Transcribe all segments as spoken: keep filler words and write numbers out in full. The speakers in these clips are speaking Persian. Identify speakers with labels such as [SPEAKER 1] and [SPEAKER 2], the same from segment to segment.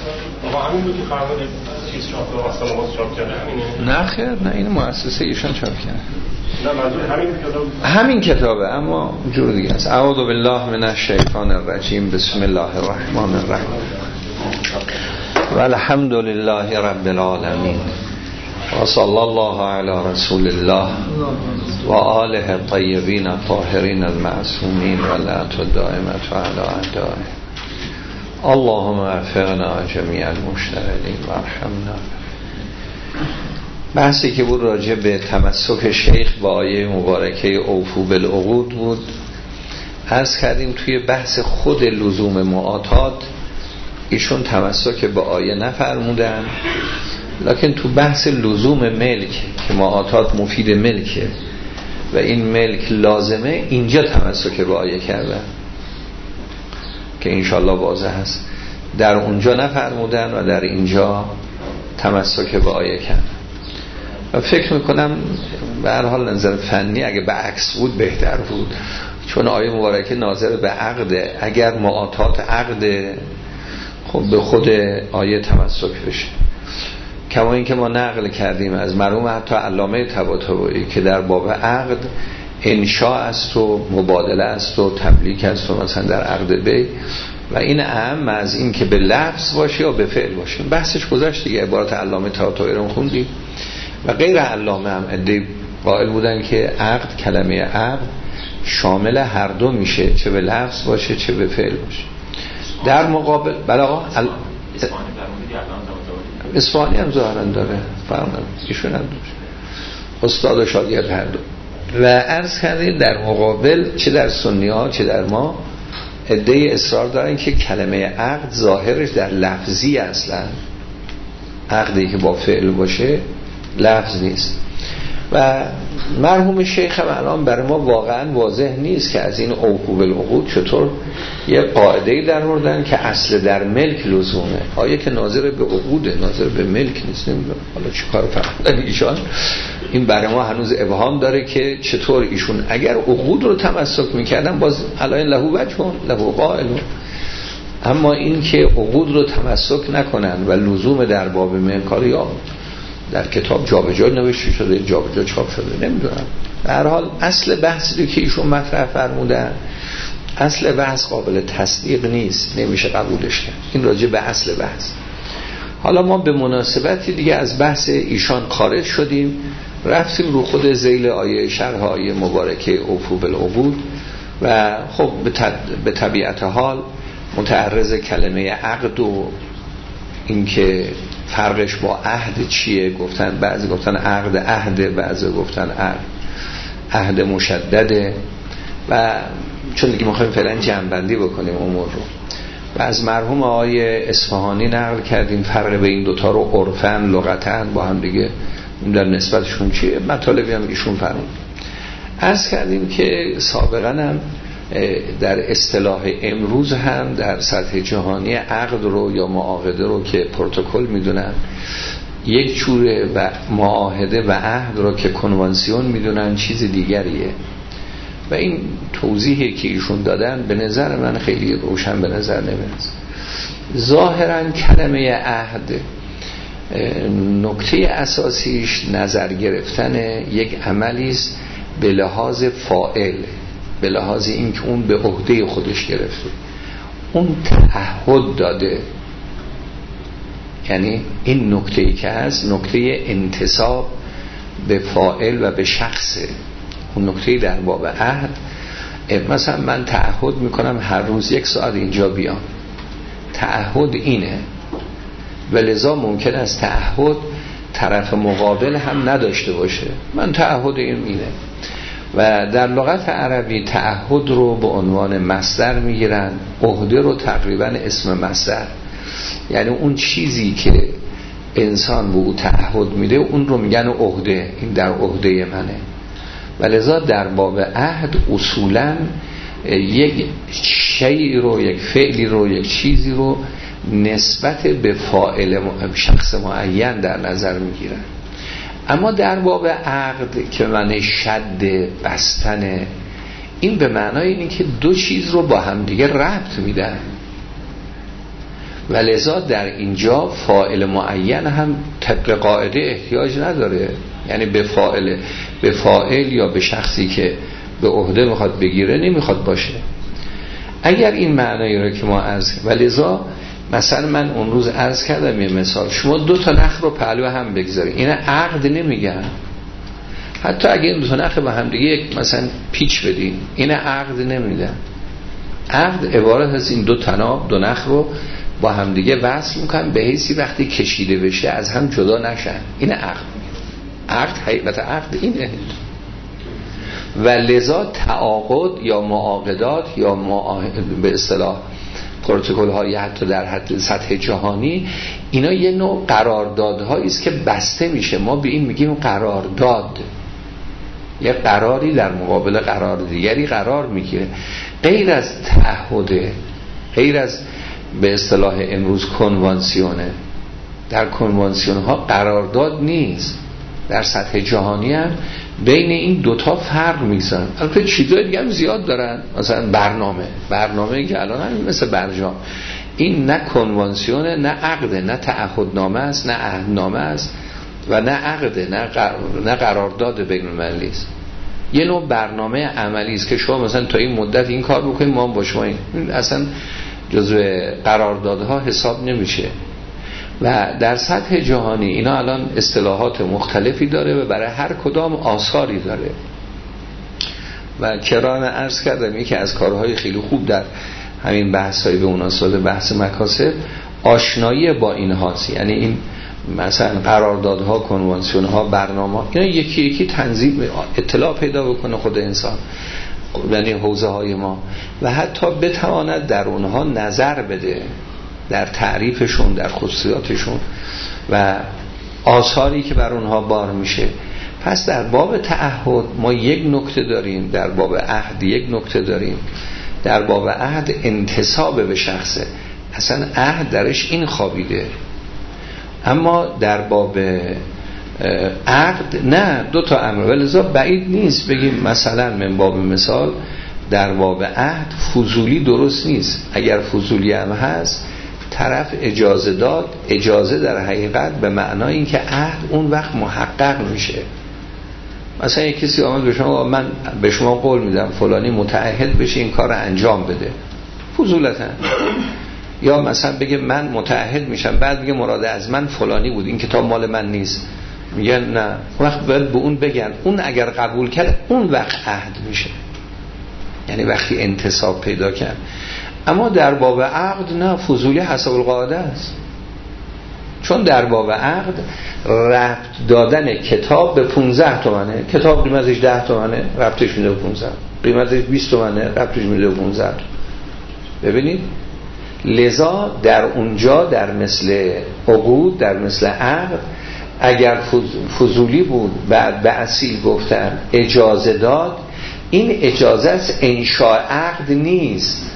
[SPEAKER 1] با همین بود که فرمودید چیز چاپ و واسه مواز چاپ کرده همینه؟
[SPEAKER 2] نه خیر، نه این مؤسسه ایشان چاپ کرده.
[SPEAKER 1] نه منظور همین کتاب
[SPEAKER 2] همین کتابه اما جور دیگه است. اعوذ بالله من الشیطان الرجیم، بسم الله الرحمن الرحیم و الحمد لله رب العالمین و صلی الله علی رسول الله و آله الطیبین الطاهرین المعصومین و لعنت الدائمة علی اعدائهم. اللهم وفقنا جمیع المشتغلین و ارحمنا. بحثی که بود راجع به تمسک شیخ با آیه مبارکه اوفوا بالعقود بود. عرض کردیم توی بحث خود لزوم معاطات ایشون تمسک به آیه نفرمودن، لکن تو بحث لزوم ملک که معاطات مفید ملکه و این ملک لازمه، اینجا تمسک به آیه کردن که انشالله واضح هست. در اونجا نفرمودن و در اینجا تمسک به آیه کردن. و فکر میکنم به هر حال نظر فنی اگه به عکس بود بهتر بود، چون آیه مبارکه ناظر به عقده. اگر معاطات عقده خب به خود آیه تمسک بشه. کما این که ما نقل کردیم از مرحوم حتی علامه طباطبایی که در باب عقد انشاء است و مبادله است و تملیک است و مثلا در عقد بی، و این اهم از این که به لفظ باشه یا به فعل باشه. بحثش گذشت دیگه، عبارت علامه طباطبایی رو خوندیم و غیر علامه هم عده قائل بودن که عقد، کلمه عقد شامل هر دو میشه، چه به لفظ باشه چه به فعل باشه. در مقابل بلاغا ال... اصفهانی هم ظاهرا داره، فرمودن ایشون هم داره، استاد و شاگرد هر دو. و عرض کردیم در مقابل چه در سنی ها چه در ما عده اصرار دارن که کلمه عقد ظاهرش در لفظی، اصلا عقدی که با فعل باشه لفظ نیست. و مرحوم شیخ هم الان برای ما واقعا واضح نیست که از این اوفوا بالعقود چطور یه قاعده‌ای در آوردن که اصل در ملک لزومه. آیه که ناظر به عقوده، ناظر به ملک نیست. نمیدونم حالا چیکار فرمودن ایشان. این برای ما هنوز ابهام داره که چطور ایشون اگر عقود رو تمسک میکردن باز الان له وجهون له قائل، اما این که عقود رو تمسک نکنن و لزوم در باب ملک یا در کتاب جابجا نوشته شده جابجا چاپ شده نمیدونم. به هر حال اصل بحثی که ایشون مطرح فرمودن، اصل بحث قابل تصدیق نیست، نمیشه قبولش کرد. این راجع به اصل بحث. حالا ما به مناسبتی دیگه از بحث ایشان خارج شدیم، رفتیم رو خود ذیل آیه شرح آیه مبارکه اوفوا بالعقود و خب به طبیعت حال متعرض کلمه عقد و اینکه فرقش با عهد چیه گفتن. بعضی گفتن عقد عهده، بعضی گفتن عهد عهد مشدده. و چون دیگه میخوایم فعلا جمع‌بندی بکنیم امور رو، و از مرحوم آقای اصفهانی نقل کردیم فرق بین دوتا رو عرفن لغتن با هم دیگه در نسبتشون چیه، مطالبی هم ایشون فرمود. عرض کردیم که سابقا هم در اصطلاح امروز هم در سطح جهانی عقد رو یا معاهده رو که پروتکل میدونن یک جوره و معاهده و عهد رو که کنوانسیون میدونن چیز دیگریه. و این توضیحی که ایشون دادن به نظر من خیلی روشن به نظر نمیاد. ظاهرا کلمه عهد نکته اساسیش نظر گرفتن یک عملی است به لحاظ فاعل، به لحاظ این که اون به عهده خودش گرفته، اون تعهد داده. یعنی این نکته‌ای که هست نکته انتساب به فاعل و به شخصه. اون نکته در باب عهد، مثلا من تعهد میکنم هر روز یک ساعت اینجا بیام، تعهد اینه. و لذا ممکن است تعهد طرف مقابل هم نداشته باشه، من تعهد این اینه. و در لغت عربی تعهد رو به عنوان مصدر میگیرن، عهده رو تقریبا اسم مصدر، یعنی اون چیزی که انسان به او تعهد میده اون رو میگن عهده، این در عهده منه. و لذا در باب عهد اصولا یک شیئی رو، یک فعلی رو، یک چیزی رو نسبت به فاعل شخص معین در نظر میگیرن. اما در باب عقد که معنی شد بستنه، این به معنای اینه که دو چیز رو با هم دیگه ربط میدن. و لذا در اینجا فاعل معین هم طبق قاعده احتیاج نداره، یعنی به فاعل به فاعل یا به شخصی که به عهده میخواد بگیره نمیخواد باشه. اگر این معنایی رو که ما عرض و لذا مثلا من اون روز عرض کردم یه مثال، شما دو تا نخ رو پهلو هم بگذارید، این عقد نمیگن. حتی اگه این دو تا نخ با هم دیگه یک مثلا پیچ بدین، این عقد نمیدن. عقد عبارت از این دو تناب دو نخ رو با هم دیگه وصل میکنن به حیثی وقتی کشیده بشه از هم جدا نشن، این عقد. عقد حقیقت عقد اینه. و لذا تعاقد یا معاقدات یا معاهد به اصطلاح پروتکل های حتی در حد سطح جهانی، اینا یه نوع قراردادهایی است که بسته میشه. ما به این میگیم قرارداد، یه قراری در مقابل قرار دیگری قرار میگیره. غیر از تعهده، غیر از به اصطلاح امروز کنوانسیونه. در کنوانسیون ها قرارداد نیست. در سطح جهانی هم بین این دوتا فرق میگذارن. البته چیزای دیگه هم زیاد دارن، مثلا برنامه برنامه که الان هم مثل برجام، این نه کنوانسیونه، نه عقده، نه تعهدنامه است، نه عهدنامه است و نه عقده، نه قرار، نه قرارداد بین المللی است. یه نوع برنامه عملی است که شما مثلا تا این مدت این کار بکنید، ما هم با شما این اصلا جزو قراردادها حساب نمیشه. و در سطح جهانی اینا الان اصطلاحات مختلفی داره و برای هر کدام آثاری داره. و کران عرض کردم یکی از کارهای خیلی خوب در همین بحث‌های به مناسبت بحث مکاسب آشنایی با این هاست، یعنی این مثلا قراردادها، کنوانسیونها، برنامه، اینا یکی یکی تنظیم اطلاع پیدا بکنه خود انسان، یعنی حوزه های ما، و حتی بتواند در اونها نظر بده در تعریفشون، در خصوصیاتشون و آثاری که بر اونها بار میشه. پس در باب تعهد ما یک نکته داریم، در باب عهد یک نکته داریم. در باب عهد انتساب به شخصه، اصلا عهد درش این خوابیده. اما در باب عقد نه، دو تا امر، ولذا بعید نیست بگیم مثلا من باب مثال در باب عهد فضولی درست نیست. اگر فضولی هم هست طرف اجازه داد، اجازه در حقیقت به معنای این که عهد اون وقت محقق میشه. مثلا یک کسی آمد به شما من به شما قول میدم فلانی متعهد بشه این کار رو انجام بده، فضولتا. یا مثلا بگه من متعهد میشم، بعد میگه مراد از من فلانی بود، این کتاب مال من نیست. میگن نه، اون وقت باید به اون بگن، اون اگر قبول کرد اون وقت عهد میشه، یعنی وقتی انتصاب پیدا کرد. اما در باب عقد نه، فضولی حسب القاعده است. چون در باب عقد ربط دادن کتاب به پونزده تومنه، کتاب قیمتش ده تومنه، ربطش میده به پونزده، قیمتش بیست تومنه، ربطش میده به پونزده. ببینید، لذا در اونجا در مثل عقود، در مثل عقد، اگر فضولی بود بعد به اصیل گفتن اجازه داد، این اجازه است انشاء عقد نیست.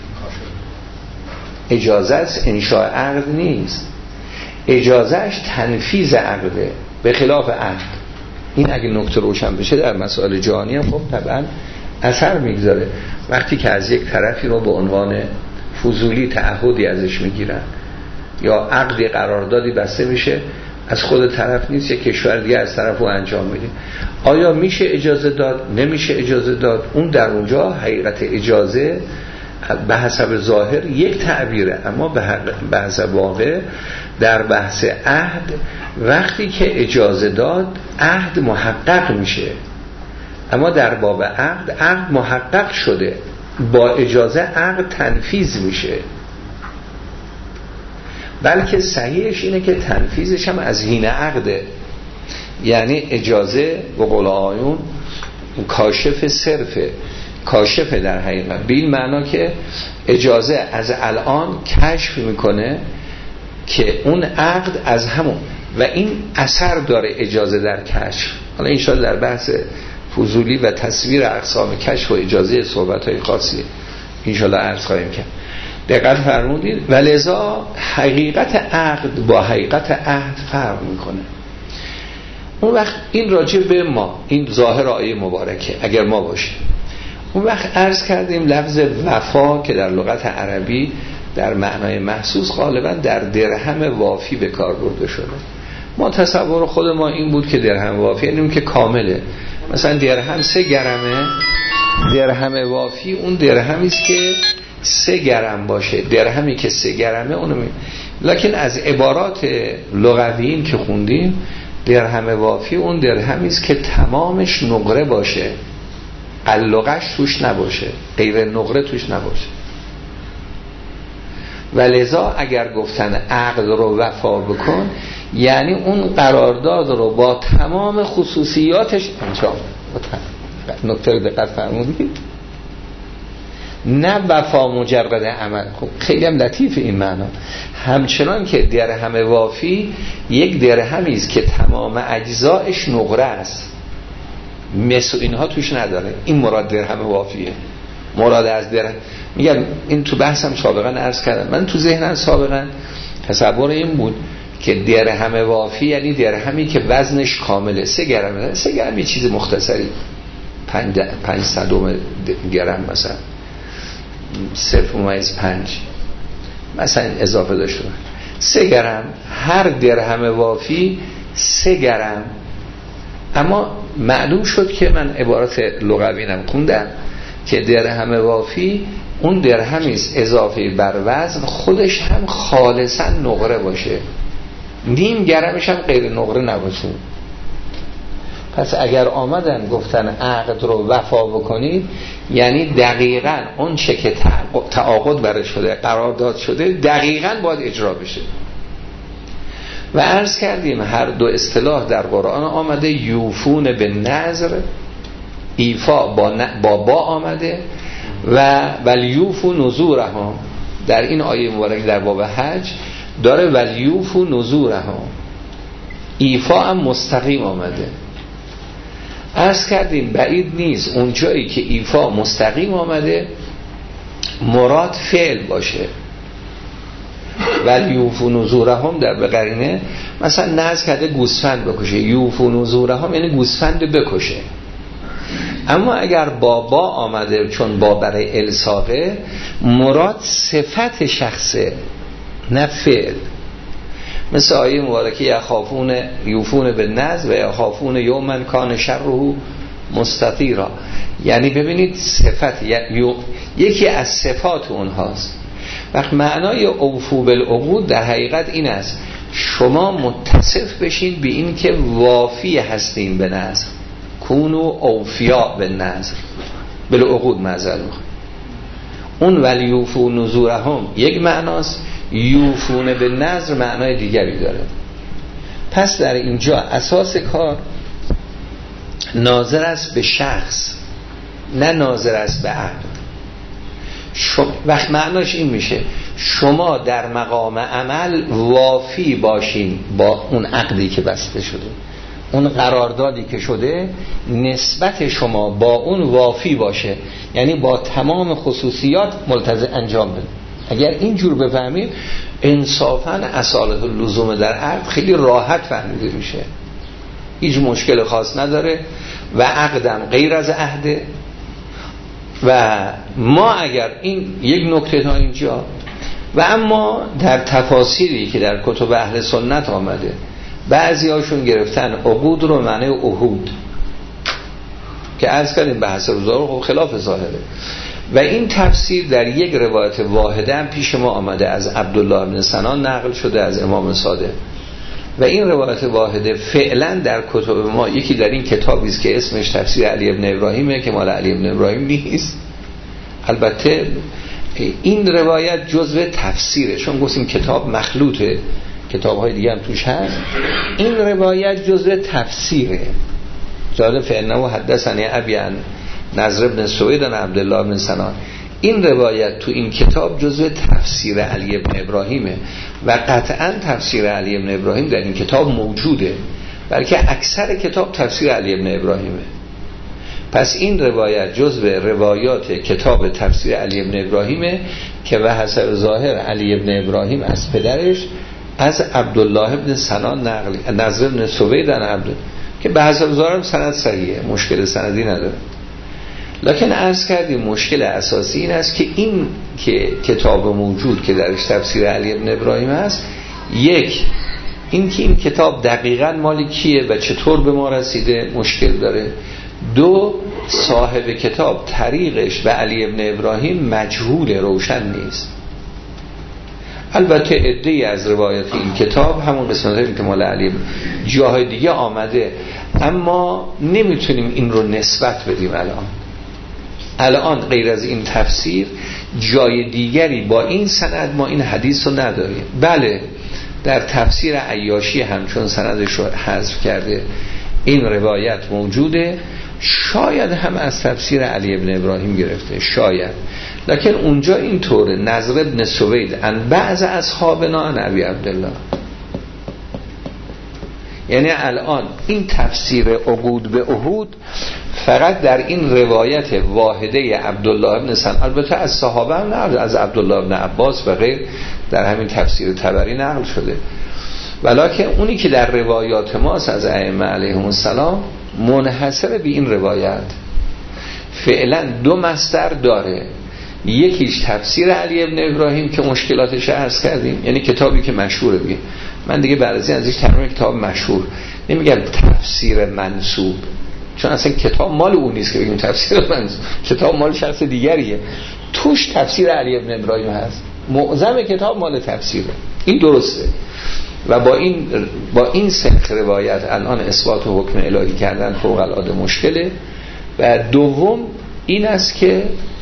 [SPEAKER 2] اجازه است انشاء عقد نیست، اجازهش تنفیذ عقده، به خلاف عقد. این اگه نکته روشن بشه در مسائل جهانی هم خب طبعا اثر میگذاره. وقتی که از یک طرفی رو به عنوان فضولی تعهدی ازش میگیرن یا عقدی قراردادی بسته میشه، از خود طرف نیست، یک کشور دیگه از طرف رو انجام میده. آیا میشه اجازه داد؟ نمیشه اجازه داد؟ اون در اونجا حقیقت اجازه به حسب ظاهر یک تعبیره، اما به حسب واقع در بحث عهد وقتی که اجازه داد عهد محقق میشه. اما در باب عقد عقد محقق شده، با اجازه عقد تنفیذ میشه. بلکه صحیحش اینه که تنفیذش هم از حین عقده، یعنی اجازه به قول آیون کاشف صرفه، کاشف در حقیقت به این معنا که اجازه از الان کشف میکنه که اون عقد از همون، و این اثر داره اجازه در کشف. حالا انشاءالله در بحث فضولی و تصویر اقسام کشف و اجازه صحبت‌های خاصی انشاءالله عرض خواهیم کرد. دقت فرمودید. و لذا حقیقت عقد با حقیقت عهد فرق میکنه. اون وقت این راجع به ما، این ظاهر آیه مبارکه اگر ما باشیم، اون وقت عرض کردیم لفظ وفا که در لغت عربی در معنای محسوس غالبا در درهم وافی به کار برده شده. ما تصور خود ما این بود که درهم وافی یعنی اون که کامله، مثلا درهم سه گرمه، درهم وافی اون درهمی است که سه گرم باشه، درهمی که سه گرمه اونو می... لکن از عبارات لغویین که خوندیم درهم وافی اون درهمی است که تمامش نقره باشه، علقش توش نباشه، غیر نقره توش نباشه. و لذا اگر گفتن عقد رو وفا بکن یعنی اون قرارداد رو با تمام خصوصیاتش انجام. نکته رو دقت فرمودید، نه وفا مجرد عمل. خب خیلی هم لطیف این معنا. همچنان که درهم وافی یک درهمی است که تمام اجزایش نقره است، مثل اینها توش نداره، این مراد درهم وافیه. مراد از درهم، میگم این تو بحثم سابقا عرض کردم، من تو ذهنم سابقا تصور این بود که درهم وافی یعنی درهمی که وزنش کامله، سه گرمه. سه گرم یه چیز مختصری، پنج, پنج صدم گرم مثلا، صفر ممیز پنج مثلا اضافه داشته، سه گرم. هر درهم وافی سه گرم. اما معلوم شد که من عبارات لغویینم خوندم که درهم وافی اون درهمی است اضافه بر وزن خودش هم خالصا نقره باشه، نیم گرمش هم غیر نقره نباشه. پس اگر آمدن گفتن عقد رو وفا بکنید یعنی دقیقاً اون چه که تعاقد برای شده، قرارداد شده، دقیقاً باید اجرا بشه. و عرض کردیم هر دو اصطلاح در قرآن آمده، یوفون به نذر، ایفا با, با با آمده، و ولیوفو نذورهم در این آیه مبارک در باب حج داره، ولیوفو نذورهم، ایفا هم مستقیم آمده. عرض کردیم بعید نیست اون جایی که ایفا مستقیم آمده مراد فعل باشه، ولی یوفو نذورهم در بقرینه مثلا نذر کرده گوسفند بکشه، یوفو نذورهم یعنی گوسفند بکشه. اما اگر با با آمده چون با برای الساقه مراد صفت شخصه نه فعل. مثل آیه مبارکه یخافون یوفون بالنذر و یخافون یوما کان شره مستطیرا، یعنی ببینید صفت یکی از صفات اونهاست. وقت معنای اوفو بالعقود در حقیقت این است شما متصف بشین به این که وافی هستین به نذر، کونو اوفیا به نذر بالعقود معذرت. اون ولیوفو نذورهم یک معناست، یوفون به نذر معنای دیگری داره. پس در اینجا اساس کار ناظر است به شخص نه ناظر است به عقد. وقت معناش این میشه شما در مقام عمل وافی باشین با اون عقدی که بسته شده، اون قراردادی که شده نسبت شما با اون وافی باشه، یعنی با تمام خصوصیات ملتزم انجام بده. اگر اینجور بفهمید انصافاً اصالت اللزوم در عقد خیلی راحت فهمیده میشه، هیچ مشکل خاص نداره و عقدم غیر از عهده. و ما اگر این یک نکته تا اینجا، و اما در تفاسیری که در کتب اهل سنت آمده بعضی هاشون گرفتن عقود رو معنی عهود که عرض کردیم به حسب ظاهر خلاف ظاهره، و این تفسیر در یک روایت واحده هم پیش ما آمده از عبدالله بن سنان نقل شده از امام صادق، و این روایت واحده فعلا در کتب ما یکی در این کتابی است که اسمش تفسیر علی ابن ابراهیمه که مال علی ابن ابراهیم نیست. البته این روایت جزء تفسیره، چون گفتیم کتاب مخلوطه، کتاب‌های دیگه هم توش هست، این روایت جزء تفسیره. جالب فعلا و حدثنی ابی عن نضر بن سوید عن عبدالله بن سنان، این روایت تو این کتاب جزء تفسیر علی ابن ابراهیمه و قطعا تفسیر علی ابن ابراهیم در این کتاب موجوده، بلکه اکثر کتاب تفسیر علی ابن ابراهیمه. پس این روایت جزء روایات کتاب تفسیر علی ابن ابراهیمه که به حسب ظاهر علی ابن ابراهیم از پدرش از عبدالله ابن سنان نقل، نضر بن سوید عن عبد، که به حسب ظاهر سند صحیحه، مشکل سندی نداره. لکن عرض کردیم مشکل اساسی این است که این که کتاب موجود که درش تفسیر علی ابن ابراهیم هست، یک این که این کتاب دقیقاً مال کیه و چطور به ما رسیده مشکل داره. دو، صاحب کتاب طریقش به علی ابن ابراهیم مجهول، روشن نیست. البته عده‌ای از روایات این کتاب همون قسمتی که مال علی جاهای دیگه آمده، اما نمیتونیم این رو نسبت بدیم. الان الان غیر از این تفسیر جای دیگری با این سند ما این حدیث رو نداریم. بله در تفسیر عیاشی همچون سندش رو حذف کرده این روایت موجوده، شاید هم از تفسیر علی ابن ابراهیم گرفته، شاید، لکن اونجا این طوره. نضر ابن سوید ان بعض اصحابنا عن ابی عبدالله، یعنی الان این تفسیر عقود به عهود فقط در این روایت واحده عبدالله ابن سلام، البته از صحابه هم نقل، از عبدالله ابن عباس و غیر در همین تفسیر طبری نقل شده، ولکن اونی که در روایات ماست از ائمه علیهم السلام منحصر به این روایت. فعلا دو مصدر داره، یکیش تفسیر علی ابن ابراهیم که مشکلاتش عرض کردیم، یعنی کتابی که مشهوره دیگه، من دیگه بعد از این ازش ترجمه کتاب مشهور نمیگم تفسیر منسوب، چون اصلا کتاب مال اون نیست که بگیم تفسیر منسوب، کتاب مال شخص دیگریه، توش تفسیر علی ابن ابراهیم هست، معظم کتاب مال تفسیره، این درسته. و با این با این سنخ روایت الان اثبات و حکم الهی کردن فوق العاده مشکله. و دوم این است که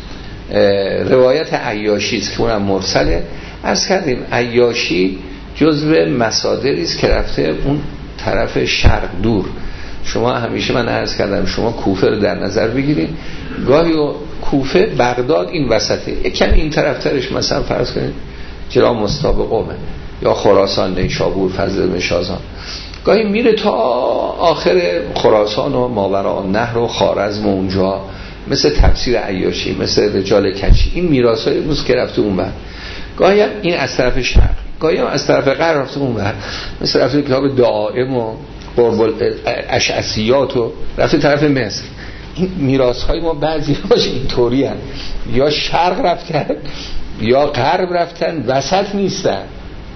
[SPEAKER 2] روایت عیاشی است که اونم مرسله. عرض کردیم عیاشی جزو مصادری است که رفته اون طرف شرق دور. شما همیشه من عرض کردم شما کوفه رو در نظر بگیرید، گاهی و کوفه بغداد این وسطه، یک کمی این طرف ترش مثلا فرض کنید جرا مستاب قومه یا خراسان، نیشابور، فضل بن شازان، گاهی میره تا آخر خراسان و ماوراء النهر و خوارزم و اونجا، مثل تفسیر عیاشی، مثل رجال کچی، این میراثای روز که رفته اون بر. گاهی هم این از طرف شرق، گاهی هم از طرف غرب رفته اون بر، مثل رفته کتاب دائم و قرب الاشعثیات و رفته طرف مصر. این میراث‌های ما بعضی هاش اینطوری هست، یا شرق رفتن یا غرب رفتن، وسط نیستن.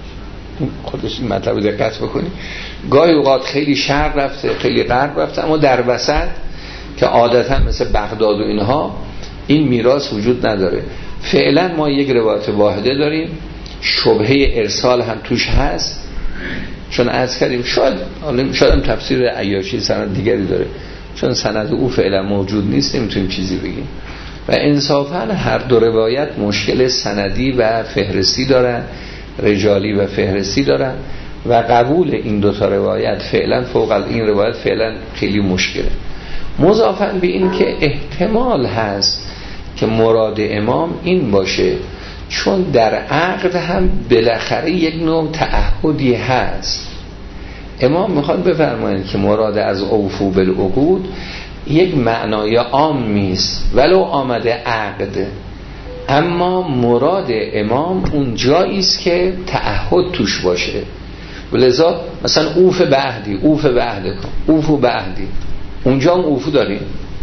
[SPEAKER 2] خودش این مطلب رو دقت بکنی، گاهی اوقات خیلی شرق رفته خیلی غرب رفته، اما در وسط که عادتا مثل بغداد و اینها این میراث وجود نداره. فعلا ما یک روایت واحده داریم، شبهه ارسال هم توش هست، چون عرض کردیم شاید شاید هم تفسیر عیاشی سند دیگری داره، چون سند او فعلا موجود نیست نمیتونیم چیزی بگیم. و انصافا هر دو روایت مشکل سندی و فهرستی دارن، رجالی و فهرستی دارن، و قبول این دوتا روایت فعلا فوق این روایت فعلا خیلی مشکله. مضافاً به این که احتمال هست که مراد امام این باشه، چون در عقد هم بالاخره یک نوع تعهدی هست. امام میخواد بفرمایند که مراد از اوفو بالعقود یک معنای عام نیست ولو آمده عقد، اما مراد امام اون جایی است که تعهد توش باشه. ولذا مثلا اوف به عهدی، اوف به عهد کن، اوفو به عهدی، اونجا هم اوفو داریم.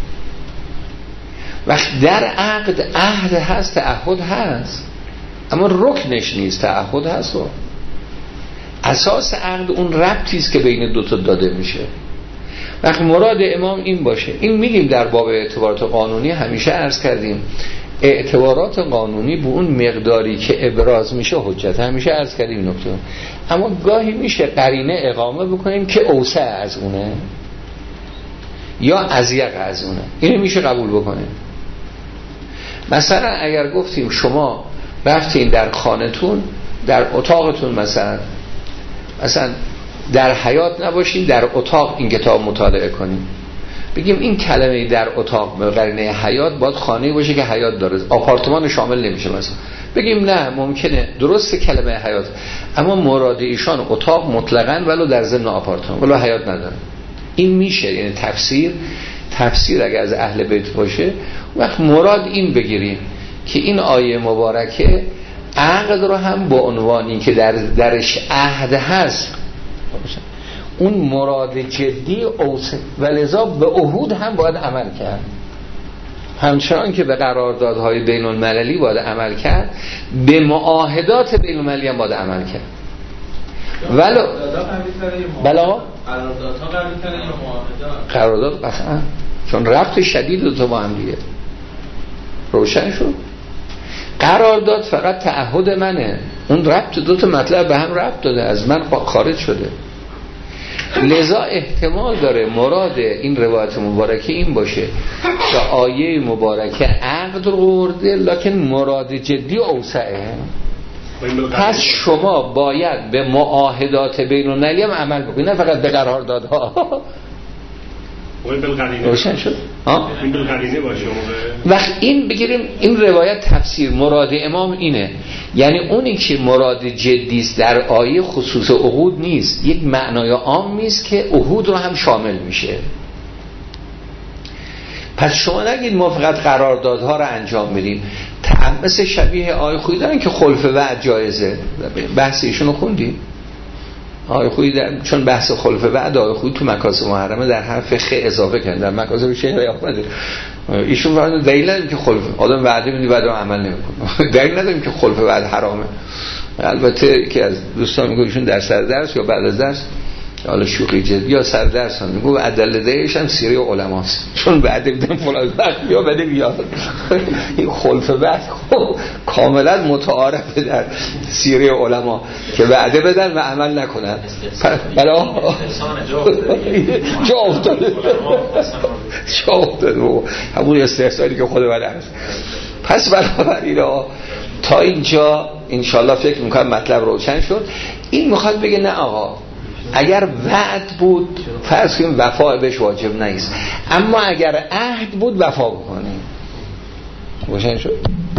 [SPEAKER 2] وقت در عقد عهد هست، تعهد هست، اما رکنش نیست، تعهد هست. و اساس عقد اون ربطی است که بین دوتا داده میشه. وقت مراد امام این باشه، این میگیم در باب اعتبارات قانونی همیشه عرض کردیم اعتبارات قانونی به اون مقداری که ابراز میشه حجت، همیشه عرض کردیم نکته. اما گاهی میشه قرینه اقامه بکنیم که اوسع از اونه یا اضیق از اونه، اینو میشه قبول بکنیم. مثلا اگر گفتیم شما رفتین در خانتون، در اتاقتون، مثلا مثلا در حیاط نباشین، در اتاق این کتاب مطالعه کنین، بگیم این کلمه در اتاق به قرینه حیاط باید خانه‌ای باشه که حیاط داره، آپارتمان شامل نمیشه. مثلا بگیم نه ممکنه درست کلمه حیاط، اما مراد ایشان اتاق مطلقاً ولو در ضمن آپارتمان ولو حیاط نداره. این میشه، یعنی تفسیر تفسیر اگر از اهل بیت باشه وقت مراد این بگیریم که این آیه مبارکه عقد رو هم با عنوانی که در درش عهد هست اون مراد جدی اوسع و لذا به عهود هم باید عمل کرد. همچنان که به قراردادهای بین المللی باید عمل کرد، به معاهدات بین المللی هم باید عمل کرد. ولو بلا
[SPEAKER 3] قراردادها قوی تره یا معاهدات؟
[SPEAKER 2] قرارداد قطعا، چون ربط شدید دو تا با هم دیگه روشن شد. قرارداد فقط تعهد منه، اون ربط دو تا مطلب به هم ربط داده، از من خارج شده. لذا احتمال داره مراد این روایت مبارکه این باشه که آیه مبارکه عقد رو برده لکن مراد جدی اوسعه. پس شما باید به معاهدات بین المللی هم عمل بکنید، نه فقط به قراردادها. روشن شد؟
[SPEAKER 1] این بالقرینه باشه.
[SPEAKER 2] وقت این بگیریم این روایت تفسیر مراد امام اینه، یعنی اونی که مراد جدی است در آیه خصوص عقود نیست، یک معنای عامی است که عهود رو هم شامل میشه. پس شما نگید ما فقط قراردادها رو انجام میدیم. مثل شبیه آیه خویی دارن که خلف وعد جایزه، بحث ایشونو خوندیم آیه خویی در... چون بحث خلف وعد آیه خویی تو مکاسب محرمه در حرف خ اضافه کردن، در مکاسب شهر آمده ایشون فرمودن دلیل نداریم که خلف آدم وعده میدی بعد عمل نمیکنه، دلیل نداریم که خلف وعد حرامه. البته که از دوستان میگه ایشون در سر درس یا بعد از درس حالا شوخی جدی یا سر درس هم میگه ادله‌اش هم سیره علماست، چون بعد دیدم فلان وقت بیا بده بیاد. این خلف بعد کاملا متعارفه در سیره علما که وعده بدن و عمل نکنن. بلا جا افتاده جا افتاده همون استحصالی که خود بله هست. پس بنابراین تا اینجا انشالله فکر میکنم مطلب روشن شد. این میخواد بگه نه آقا، اگر وعد بود فرض کنیم وفا بهش واجب نیست، اما اگر عهد بود وفا بکنیم. روشن شد؟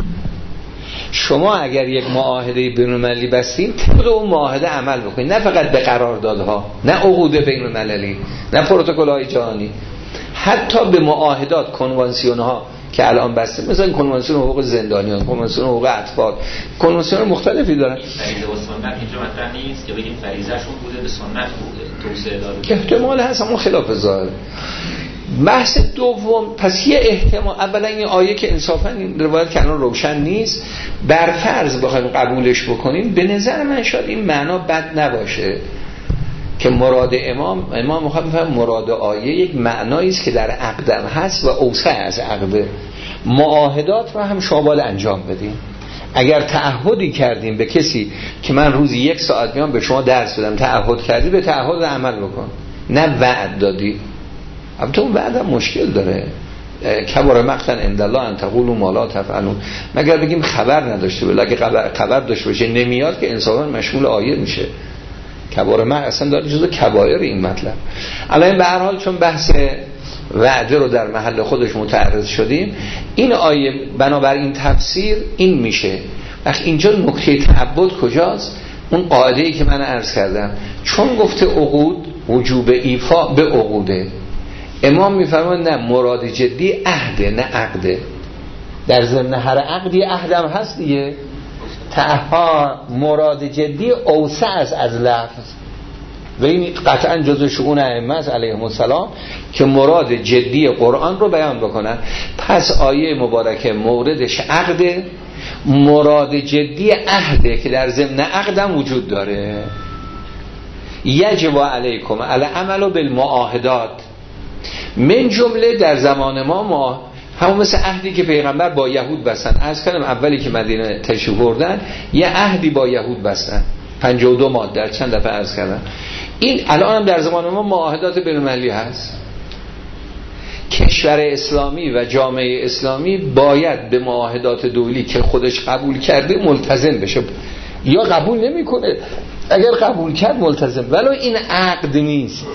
[SPEAKER 2] شما اگر یک معاهده بین‌المللی بستین طبق اون معاهده عمل بکنید، نه فقط به قراردادها، نه عقود بین‌المللی، نه پروتکل‌های جهانی، حتی به معاهدات کنوانسیون ها که الان بسته، مثلا کنوانسیون حقوق زندانیان، کنوانسیون حقوق اطفال، کنوانسیون مختلفی دارن.
[SPEAKER 4] فریضه و سنت اینجا مطرح نیست که بگیم فریضه‌شون بوده به سنت بوده توسعه داده،
[SPEAKER 2] احتمال هست اما خلاف ظاهر. بحث دوم، پس یه احتمال، اولا این آیه که انصافا این روایت که الان روشن نیست، بر فرض بخوایم قبولش بکنیم به نظر من شاید این معنا بد نباشه که مراد امام امام میخواد بفهم مراد آیه یک معنایی است که در عقدم هست و اوسع از عقده. معاهدات رو هم شما باید انجام بدیم. اگر تعهدی کردیم به کسی که من روزی یک ساعت میام به شما درس بدم، تعهد کردی به تعهد عمل بکن، نه وعد دادی. البته اون وعد هم مشکل داره، کبار مقتن عند الله ان تقولوا ما لا تفعلون، مگر بگیم خبر نداشته باشه، اگه خبر, خبر داشته باشه نمیاد که انصافا مشمول آیه میشه. کبار من اصلا داره جزو کبایر این مطلب. الان به هر حال چون بحث وعده رو در محل خودش متعرض شدیم، این آیه بنابراین تفسیر این میشه. وقت اینجا نکته تعبد کجاست؟ اون قاعده‌ای که من عرض کردم، چون گفته عقود وجوب ایفا به عقوده، امام میفرماید نه، مراد جدی عهده نه عقده. در ضمن هر عقدی عهدم هست دیگه. تها مراد جدی اوسع از از لفظ و این قطعا جزء شؤون ائمه علیهم السلام که مراد جدی قرآن رو بیان بکنن. پس آیه مبارکه موردش عقده، مراد جدی عهده که در ضمن عقدم وجود داره. یجب علیکم العمل بالمعاهدات، من جمله در زمان ما ما همون مثل عهدی که پیغمبر با یهود بستن. از کلم اولی که مدینه تشریف بردن یه عهدی با یهود بستن، پنجاه و دو ماده در چند دفعه عرض کردن. این الان هم در زمان ما معاهدات بین‌المللی هست. کشور اسلامی و جامعه اسلامی باید به معاهدات دولی که خودش قبول کرده ملتزم بشه، یا قبول نمیکنه، اگر قبول کرد ملتزم، ولو این عقد نیست.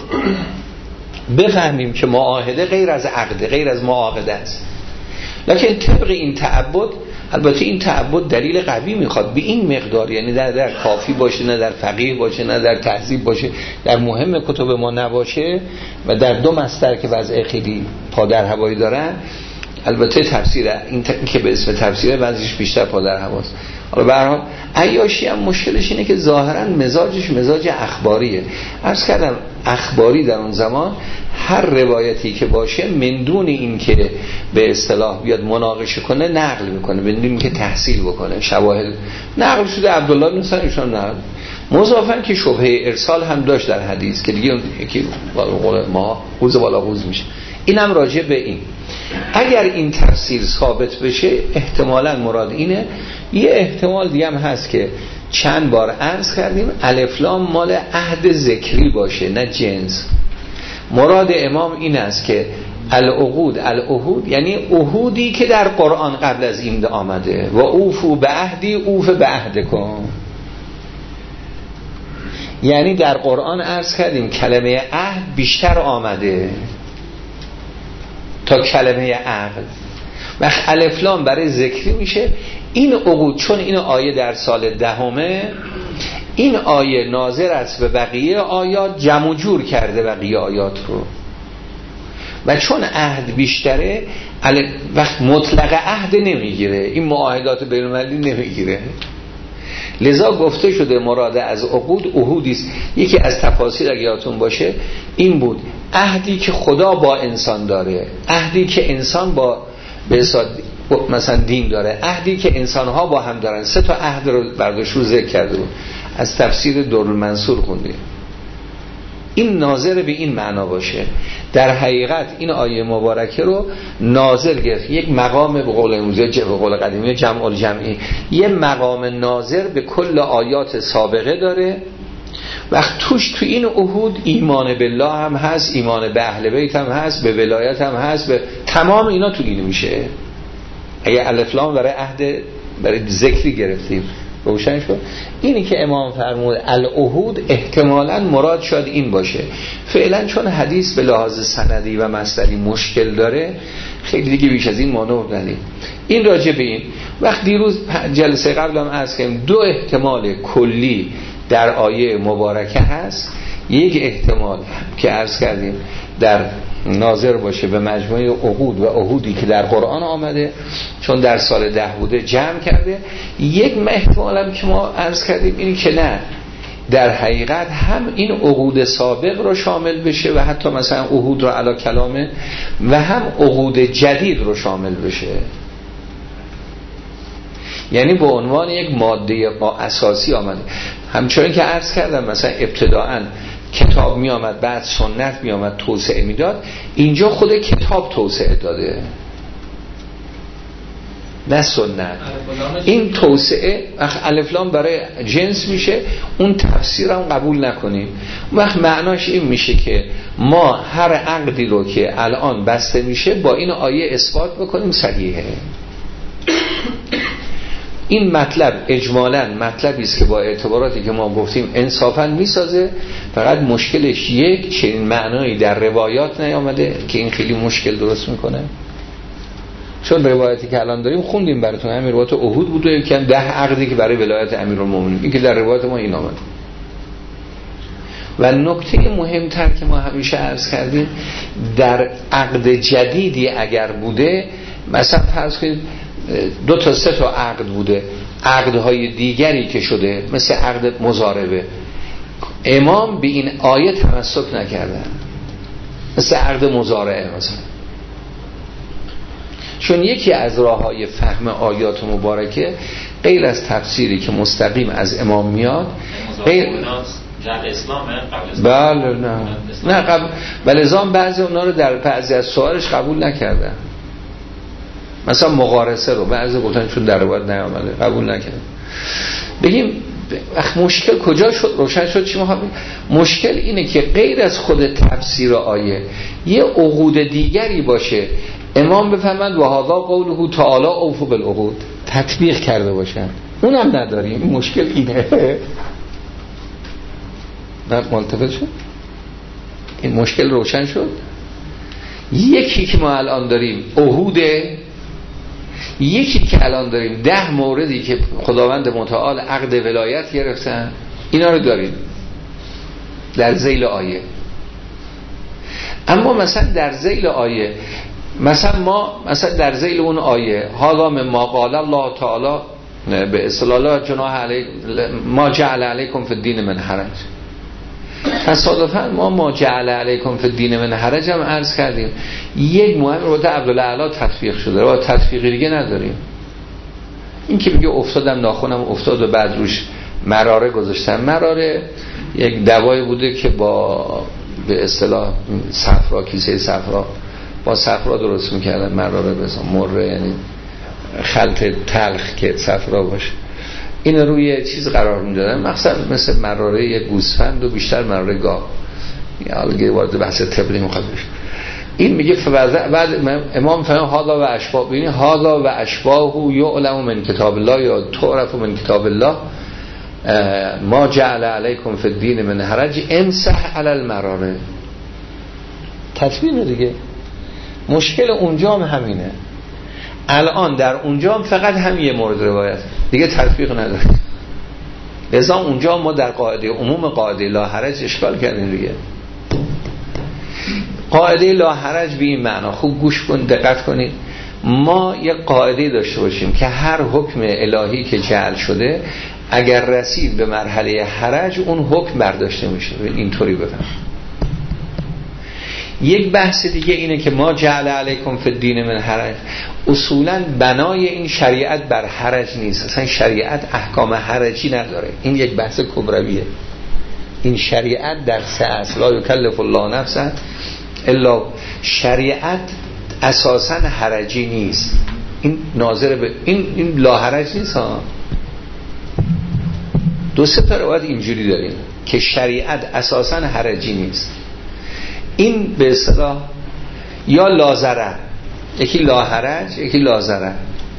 [SPEAKER 2] بفهمیم که معاهده غیر از عقد، غیر از معاهده است. لکن طبق این تعبد، البته این تعبد دلیل قوی میخواد به این مقدار، یعنی در, در کافی باشه، نه در فقیه باشه، نه در تهذیب باشه، در مهم کتب ما نباشه و در دو مصدر که وضع خیلی پادر هوایی دارن. البته تفسیر این ت... که به اسم تفسیر وضعش بیشتر پادر هواست. حالا به هر حال عیاشی هم مشکلش اینه که ظاهرا مزاجش مزاج اخباریه. عرض کردم اخباری در اون زمان هر روایتی که باشه من دون این که به اصطلاح بیاد مناقشه کنه نقل میکنه، من دون این که تحصیل بکنه، شواهد نقل شده عبدالله بن سعید ایشون نقل مضافن که شبهه ارسال هم داشت در حدیث که دیگه یکی قول ما قوز بالا قوز میشه. اینم راجع به این اگر این تفسیر ثابت بشه احتمالاً مراد اینه. یه احتمال دیگه هم هست که چند بار عرض کردیم الف لام مال عهد ذکری باشه نه جنس. مراد امام این است که العقود العهود یعنی عهودی که در قرآن قبل از این آمده و اوفو به عهدی اوف به عهدکم، یعنی در قرآن عرض کردیم کلمه عهد بیشتر آمده تا کلمه عقد. وقت الف لام برای ذکری میشه. این عقود چون این آیه در سال دهمه، این آیه ناظر است به بقیه آیات، جمع جور کرده بقیه آیات رو، و چون عهد بیشتره وقت مطلق عهد نمیگیره، این معاهدات بین المللی نمیگیره. لذا گفته شده مراد از عقود عهودی است. یکی از تفاسیر اگه یادتون باشه این بود عهدی که خدا با انسان داره، عهدی که انسان با به مثلا دین داره، عهدی که انسانها با هم دارن. سه تا عهد رو برداشت رو ذکر کرده بود، از تفسیر درالمنصور خوندیم. این ناظر به این معنا باشه. در حقیقت این آیه مبارکه رو ناظر گرفت، یک مقام به قول امروزی به قول قدیمی جمع الجمعی، یه مقام ناظر به کل آیات سابقه داره. وقت توش تو این عهود ایمان بالله هم هست، ایمان به اهل بیت هم هست، به ولایت هم هست، به تمام اینا تو این میشه. اگه الف لام برای عهد برای ذکری گرفتیم روشن شد. اینی که امام فرمود العهود احتمالاً مراد شاید این باشه. فعلا چون حدیث به لحاظ سندی و مصدری مشکل داره خیلی دیگه بیش از این مانور ندیم. این راجع به این. وقت دیروز جلسه قبل هم عرض کردم دو احتمال کلی در آیه مبارکه هست. یک احتمال که عرض کردیم در ناظر باشه به مجموعه عقود و عهودی که در قرآن آمده، چون در سال ده بوده جمع کرده. یک احتمال هم که ما عرض کردیم اینی که نه، در حقیقت هم این عقود سابق رو شامل بشه و حتی مثلا عهود رو علی کلامه، و هم عقود جدید رو شامل بشه. یعنی به عنوان یک ماده اساسی آمده. همچنین که عرض کردم مثلا ابتداءً کتاب می آمد، بعد سنت می آمد توسعه می داد. اینجا خود کتاب توسعه داده نه سنت. این توسعه الف لام برای جنس میشه، اون تفسیر هم قبول نکنیم. وقت معناش این میشه که ما هر عقدی رو که الان بسته میشه با این آیه اثبات بکنیم صحیحه. این مطلب اجمالاً مطلبی است که با اعتباراتی که ما گفتیم انصافاً میسازه. فقط مشکلش یک چنین معنایی در روایات نیامده که این خیلی مشکل درست میکنه. چون روایتی که الان داریم خوندیم براتون، همین روایت احد بود و یکی هم ده عقدی که برای ولایت امیرالمومنین، این که در روایت ما این آمده. و نکته مهمتر که ما همیشه عرض کردیم، در عقد جدیدی اگر بوده، مثلا فرض کنید دو تا سه تا عقد بوده، عقدهای دیگری که شده مثل عقد مضاربه، امام به این آیه تمسک نکردن، مثل عقد مضارعه مثلا. چون یکی از راه‌های فهم آیات مبارکه غیر از تفسیری که مستقیم از امام میاد، غیر
[SPEAKER 4] جد اسلامه قبل اسلام.
[SPEAKER 2] بله نه نه قبل بلزام بعضی اونا رو در بعضی از سوالش قبول نکردن. مثلا مقارسه رو بعضی گفتن چون در روایت نیامده قبول نکردن. بگیم مشکل کجا شد؟ روشن شد چی می‌خوام؟ مشکل اینه که غیر از خود تفسیر آیه یه عقود دیگری باشه، امام بفهمند و هذا قوله تعالی اوفوا بالعقود، تطبیق کرده باشن. اونم نداریم. این مشکل اینه. نه ملتفت شد؟ این مشکل روشن شد. یکی که ما الان داریم عهوده، یکی که الان داریم ده موردی که خداوند متعال عقد ولایت گرفتن، اینا رو داریم در ذیل آیه. اما مثلا در ذیل آیه، مثلا ما مثلا در ذیل اون آیه هذا مما قال الله تعالی به اصطلاح لا جناح علی ما جعل علیکم فی الدین من حرج. تصادفاً ما ما جعل علیکم فی الدین من حرج هم عرض کردیم یک مهم رو در عبدالعلا تطبیق شده و تطبیقی دیگه نداریم. این که میگه افتادم ناخونم افتاد و بعد روش مراره گذاشتن. مراره یک دوایی بوده که با به اصطلاح صفرا، کیسه صفرا با صفرا درست میکردن مراره بزن مره، یعنی خلط تلخ که صفرا باشه، این روی چیز قرار میدادن مثلا مثل مراره گوسفند و بیشتر مراره گاو. حالا وارد بحث طبی میخواد بشه. این میگه بعد امام فهم هادا و اشباه، ببینید هادا و اشباه یعلم من کتاب الله یا تعرف من کتاب الله ما جعل علیکم فی الدین من حرج امسح علی المراره. تطبیق دیگه. مشکل اونجا هم همینه. الان در اونجا هم فقط هم یه مورد روایت دیگه تطبیق نداره. لذا اونجا ما در قاعده عموم قاعده لا حرج اشکال کردیم دیگه. قاعده لا حرج به این معنا، خوب گوش کن دقت کنید، ما یه قاعده داشته باشیم که هر حکم الهی که جعل شده اگر رسید به مرحله حرج اون حکم برداشته میشه. اینطوری بفهم. یک بحث دیگه اینه که ما جعل علیکم فی الدین من حرج، اصولا بنای این شریعت بر حرج نیست، اصلا شریعت احکام حرجی نداره. این یک بحث کبرویه. این شریعت در سه اصل لا یکلف الله نفسا الا، شریعت اساسا حرجی نیست. این ناظر به این این لا حرج نیست ها. دو سه تا روایت اینجوری داریم که شریعت اساسا حرجی نیست. این به اصطلاح یا لا ضرر، یکی لا حرج یکی لا ضرر.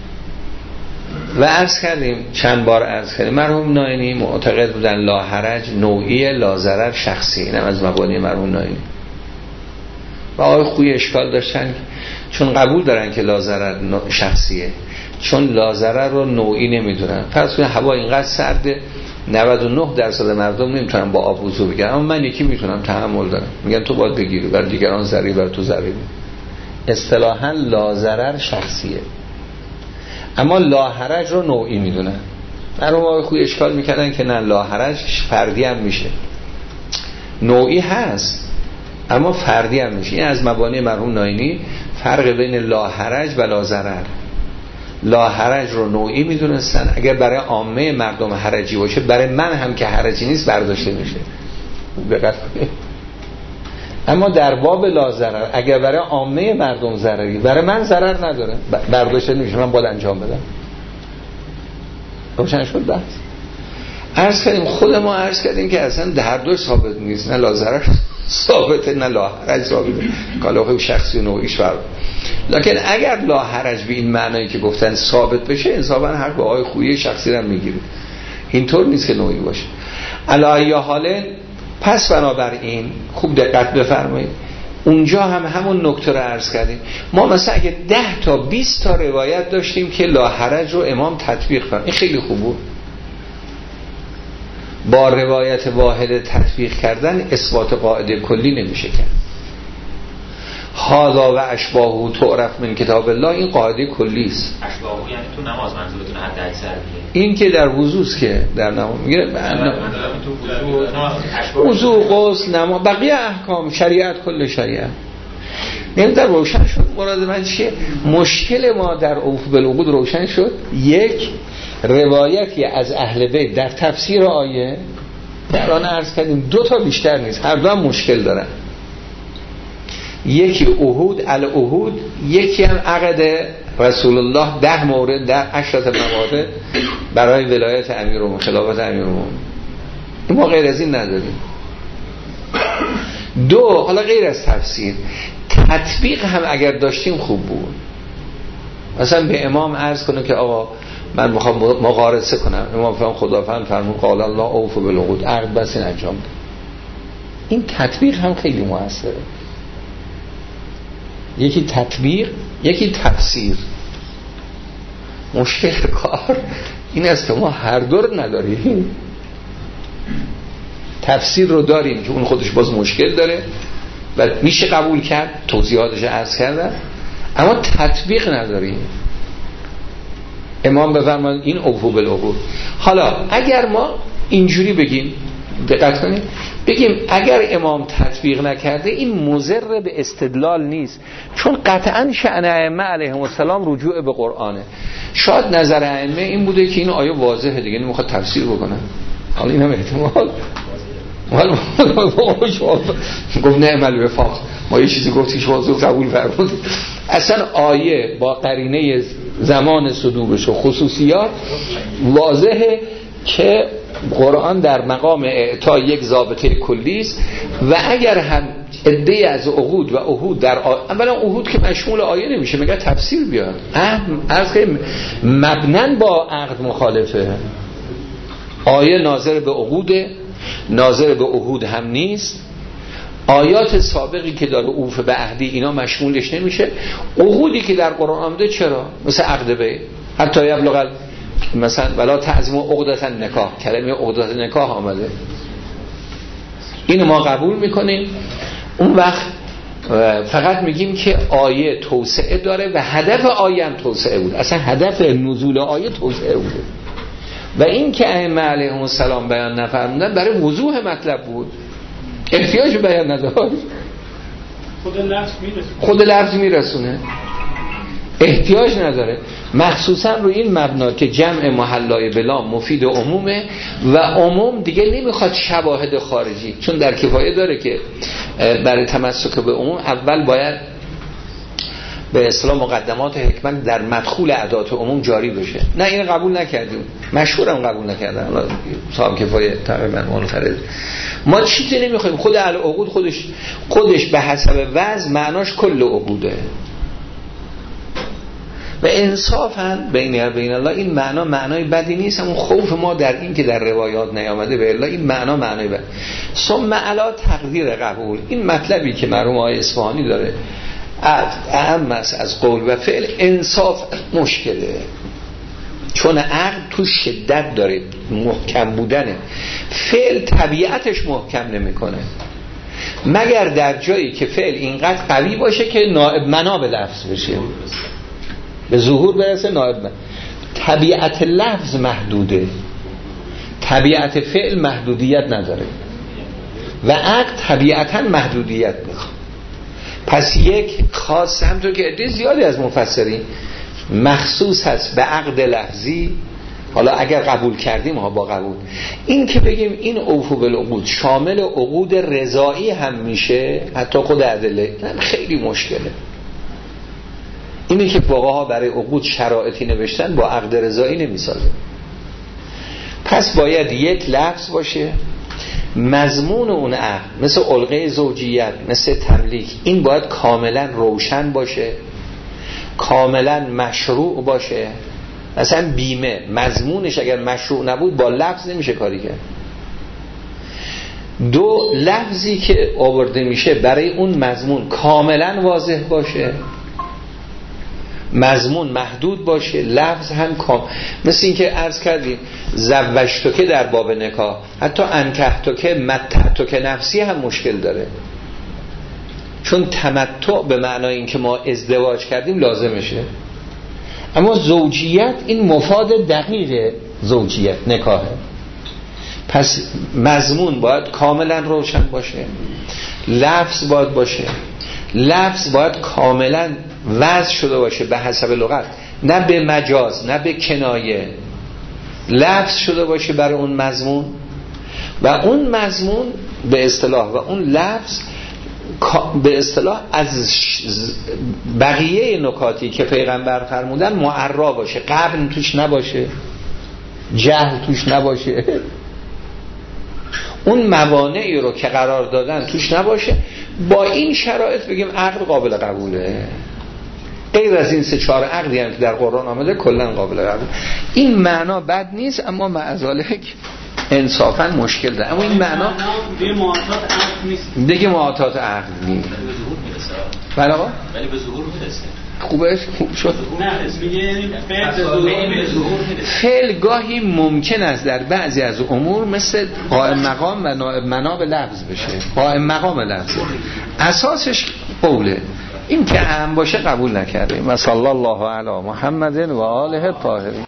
[SPEAKER 2] و عرض کردیم چند بار عرض کردیم مرحوم ناینی معتقد بودن لا حرج نوعی، لا ضرر شخصی. اینم از مبانی مرحوم ناینی. و آقای خوی اشکال داشتن چون قبول دارن که لا ضرر شخصیه، چون لا ضرر رو نوعی نمیدونن. پس هوا اینقدر سرده نود و نه درصد مردم نمیتونن با آب وضو بگیرن، اما من یکی میتونم تحمل دارم، میگن تو باید بگیری، بر دیگران ضرری بر تو ضرری. اصطلاحاً لا ضرر شخصیه، اما لا حرج رو نوعی میدونن. مرحوم آقای خوی اشکال میکردن که نه لا حرج فردی هم میشه، نوعی هست اما فردی هم میشه. این از مبانی مرحوم ناینی فرق بین لا حرج و لا ضرر. لا حرج رو نوعی میدونستن، اگر برای عامه مردم حرجی باشه برای من هم که حرجی نیست برداشته میشه. دقت کنید. اما در باب لا ضرر اگر برای عامه مردم ضرری، برای من ضرر نداره، برداشته نمیشه، من باید انجام بدم. روشن شد بحث. عرض کردیم خود ما عرض کردیم که اصلا در دو ثابت نیست، نه لا ضرر ثابته نه لا حرج ثابته. کالاخو شخصی و نوعیش فرق. لکن اگر لا حرج به این معنایی که گفتن ثابت بشه، انصافا هر با آقای خویی شخصی رو میگیره. اینطور نیست که نوعی باشه. علی یا حاله. پس بنابراین خوب دقت بفرمایید، اونجا هم همون نکته رو عرض کردیم. ما مثلا اگه ده تا بیست تا روایت داشتیم که لا حرج رو امام تطبیق فرمود، این خیلی خوب بود. با روایت واحد تطبیق کردن اثبات قاعده کلی نمیشه کرد. هاذا و اشباهه تعرف من کتاب الله، این قاعده کلی است.
[SPEAKER 4] اشباهه یعنی تو نماز منظورتون حد اکثر دیگه.
[SPEAKER 2] این که در وضو است که در نماز میگه وضو، غسل، نماز، بقیه احکام شریعت، کل شریعت. این در روشن شد مراد من چیه؟ مشکل ما در اوف بالعقود روشن شد. یک روایتی از اهل بیت در تفسیر آیه در آن عرض کردیم دو تا بیشتر نیست، هر دو هم مشکل دارن. یکی عهود العهود، یکی هم عقد رسول الله ده مورد در عشرت موارد برای ولایت امیرالمومنین، خلافت امیرالمومنین. این ما غیر از این نداریم. دو، حالا غیر از تفسیر تطبیق هم اگر داشتیم خوب بود. مثلا به امام عرض کنه که آقا من میخوام مقارسه کنم، امام فرمان خداوند فرمود قال الله اوف بالعقود، عقد بس این انجام ده. این تطبیق هم خیلی موثره. یکی تطبیق، یکی تفسیر. مشکل کار این است که ما هر دو رو نداریم. تفسیر رو داریم که اون خودش باز مشکل داره و میشه قبول کرد، توضیحاتش عرض کردم، اما تطبیق نداریم. امام بفرمایند این اوفو بالعقود. حالا اگر ما اینجوری بگیم، دقت کنید، بگیم اگر امام تطبیق نکرده این مضر به استدلال نیست، چون قطعا شأن ائمه علیهم السلام رجوع به قرآنه. شاید نظر ائمه این بوده که این آیه واضحه دیگه نمیخواد تفسیر بکنه. حالا این هم احتمال حالا گفت نعم الوفاق، ما یه چیزی گفتی شما زود قبول فرمودید. اصلا آیه با قرینه زمان صدورش و خصوصیات واضحه که قرآن در مقام اعطای یک ضابطه کلی است و اگر هم عده از عقود و عهود در آ... اولا عهود که مشمول آیه نمیشه، مگر تفسیر بیاد. عرض که مبناً با عقد مخالفه. آیه ناظر به عقوده، ناظر به عهود هم نیست. آیات سابقی که داره اوف به عهدی اینا مشمولش نمیشه. عقودی که در قرآن آمده چرا؟ مثل عقد به حتی یبلغ مثلا ولا تعزم عقدة النکاح، کلمه عقدة النکاح آمده، اینو ما قبول میکنیم. اون وقت فقط میگیم که آیه توسعه داره و هدف آیه هم توسعه بود. اصلا هدف نزول آیه توسعه بوده و این که ائمه علیهم السلام بیان نفرمودن برای وضوح مطلب بود، احتیاج بیان نداشت.
[SPEAKER 1] خود لفظ میرسونه
[SPEAKER 2] خود لفظ میرسونه احتیاج نداره، مخصوصا روی این مبنا که جمع محلای بلا مفید عمومه و عموم دیگه نمیخواد شواهد خارجی، چون در کفایه داره که برای تمسک به عموم اول باید به اصطلاح مقدمات حکمت در مدخول ادات عموم جاری بشه. نه این قبول نکردیم، مشهورم قبول نکردن، صاحب کفایه تقریبا منفرد. ما چیزی نمیخوایم، خود اهل عقود خودش خودش به حسب وضع معناش کل عقوده و انصافاً بین بین الله این معنا معنای بدی نیست. همون خوف ما در این که در روایات نیامده به الله این معنا معنای بد. ثم علی تقدیر قبول، این مطلبی که مرحوم آقای اصفهانی داره اهم است از قول و فعل. انصاف مشکله، چون عقل تو شدت داره، محکم بودنه. فعل طبیعتش محکم نمیکنه مگر در جایی که فعل اینقدر قوی باشه که نائب منا به لفظ بشه، به ظهور برسه نائب منا. طبیعت لفظ محدوده، طبیعت فعل محدودیت نداره و عقل طبیعتا محدودیت میخواد. پس یک خاص همطور که عده زیادی از مفسرین مخصوص هست به عقد لفظی. حالا اگر قبول کردیم ها با قبول این که بگیم این اوفو بالعقود شامل عقود رضایی هم میشه، حتی خود ادله خیلی مشکله. اینی که فقها برای عقود شرایطی نوشتن با عقد رضایی نمیسازه. پس باید یک لفظ باشه، مضمون اون عقد مثل علقه زوجیت، مثل تملیک، این باید کاملا روشن باشه، کاملا مشروع باشه. مثلا بیمه مضمونش اگر مشروع نبود با لفظ نمیشه کاری کرد. دو، لفظی که آورده میشه برای اون مضمون کاملا واضح باشه، مضمون محدود باشه، لفظ هم کام. مثل این که عرض کردیم زوجتو که در باب نکاح، حتی انکحتو که متعتو که نفسی هم مشکل داره، چون تمتع به معنای این که ما ازدواج کردیم لازمشه، اما زوجیت این مفاد دقیق زوجیت نکاحه. پس مضمون باید کاملا روشن باشه، لفظ باید باشه، لفظ باید کاملا وضع شده باشه به حسب لغت، نه به مجاز نه به کنایه، لفظ شده باشه برای اون مضمون و اون مضمون به اصطلاح و اون لفظ به اصطلاح از بقیه نکاتی که پیغمبر فرمودن معرا باشه، قبل توش نباشه، جهل توش نباشه، اون موانعی رو که قرار دادن توش نباشه. با این شرایط بگیم عقد قابل قبوله. غیر از این سه چهار عقدی هم که در قرآن آمده کلا قابل قبول. این معنا بد نیست، اما معذالک انصافا مشکل داره. اما این معنا
[SPEAKER 3] دیگه معاطات عقد نیست،
[SPEAKER 2] دیگه معاطات عقد نیست. بله آقا
[SPEAKER 4] ولی به ظهور میرسه.
[SPEAKER 2] خوبه خوب شد.
[SPEAKER 3] نه میگه فعل به ظهور میرسه.
[SPEAKER 2] فعل گاهی ممکن است در بعضی از امور مثل قائم مقام و نائب منا به لفظ بشه. قائم مقام لفظ اساسش قوله، این که اهم باشه قبول نکردیم. و صلی الله علی محمد و آله الطاهرین.